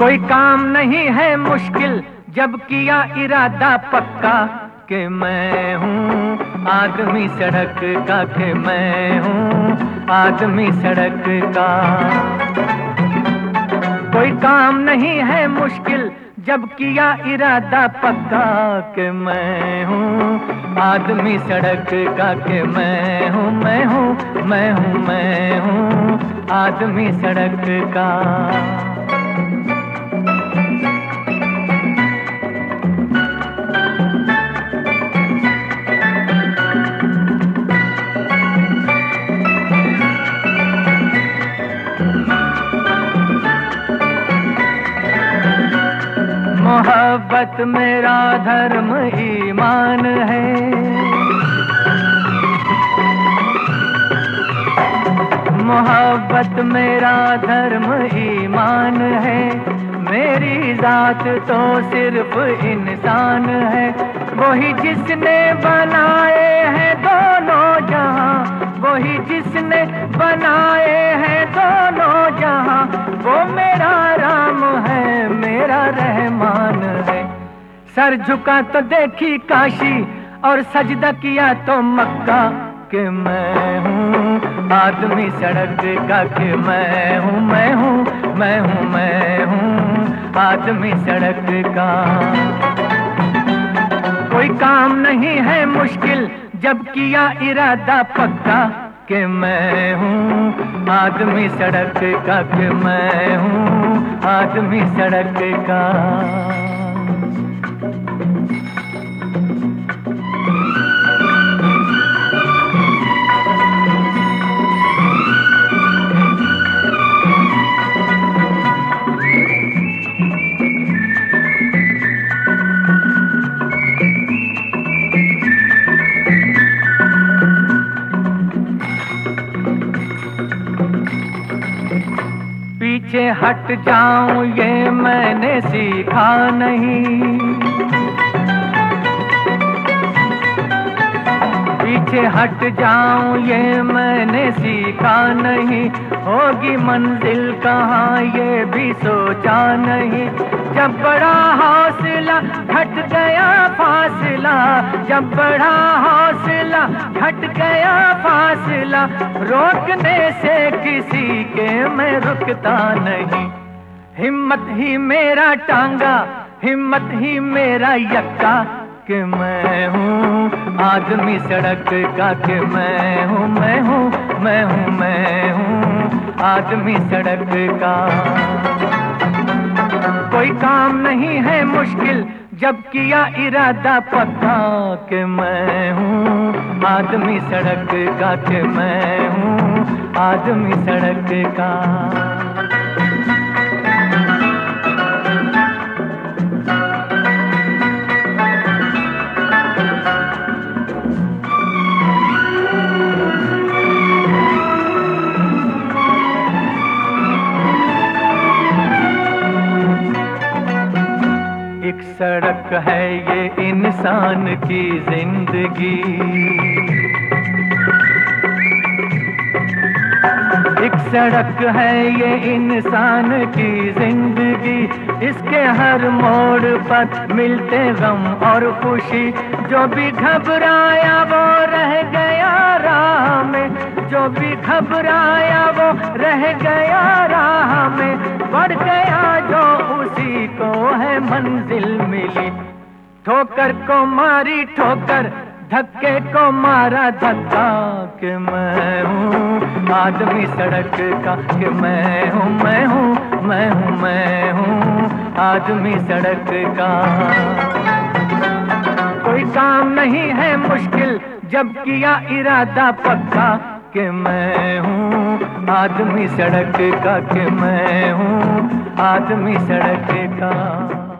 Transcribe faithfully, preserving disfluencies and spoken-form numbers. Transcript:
कोई काम नहीं है मुश्किल जब किया इरादा पक्का कि मैं हूँ आदमी सड़क का, कि मैं हूँ आदमी सड़क का। कोई काम नहीं है मुश्किल जब किया इरादा पक्का कि मैं हूँ आदमी सड़क का, कि मैं हूँ मैं हूँ मैं हूँ मैं हूँ आदमी सड़क का। मोहब्बत मेरा धर्म ईमान है, मोहब्बत मेरा धर्म ईमान है। मेरी जात तो सिर्फ इंसान है, वही जिसने बनाए हैं दोनों जहां, वही जिसने बनाए हैं दोनों जहां। वो मेरा राम है, मेरा रहमान है। सर झुका तो देखी काशी और सजदा किया तो मक्का कि मैं हूँ आदमी सड़क का, कि मैं हूँ मैं हूँ मैं हूँ मैं हूँ आदमी सड़क का। कोई काम नहीं है मुश्किल जब किया इरादा पक्का कि मैं हूँ आदमी सड़क का, कि मैं हूँ आदमी सड़क का। पीछे हट जाऊं ये मैंने सीखा नहीं, पीछे हट जाऊं ये मैंने सीखा नहीं। होगी मंजिल कहाँ ये भी सोचा नहीं। जब बड़ा हौसला घट गया फासला, जब बड़ा हौसला घट गया फासला। रोकने से किसी के मैं रुकता नहीं। हिम्मत ही मेरा टांगा, हिम्मत ही मेरा यक्का कि मैं हूँ आदमी सड़क का, कि मैं हूँ मैं हूँ मैं हूँ मैं हूँ आदमी सड़क का। कोई काम नहीं है मुश्किल जब किया इरादा पक्का कि मैं हूँ आदमी सड़क का, कि मैं हूँ आदमी सड़क का। एक सड़क है ये इंसान की जिंदगी, एक सड़क है ये इंसान की जिंदगी। इसके हर मोड़ पर मिलते गम और खुशी। जो भी घबराया वो रह गया राह में, जो भी घबराया वो रह गया राह में। बढ़ गया जो उसी को है मंजिल मिली। ठोकर को मारी ठोकर, धक्के को मारा धक्का कि मैं हूँ आदमी सड़क का, कि मैं हूँ मैं हूँ मैं हूँ मैं हूँ आदमी सड़क का। कोई काम नहीं है मुश्किल जब किया इरादा पक्का कि मैं हूँ आदमी सड़क का, कि मैं हूँ आदमी सड़क का।